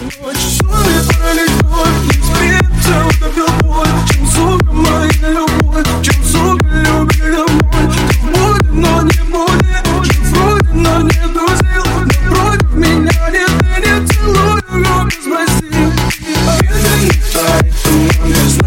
ночь, сон и парализует. Не спится, утопил боль. Чем, сука, моя любовь? Чем, сука, любви домой? Будет, но не будет. Жив вроде, но нету сил. Напротив меня нет, ты не целуй. Громко спроси. Ветер не тает, туман без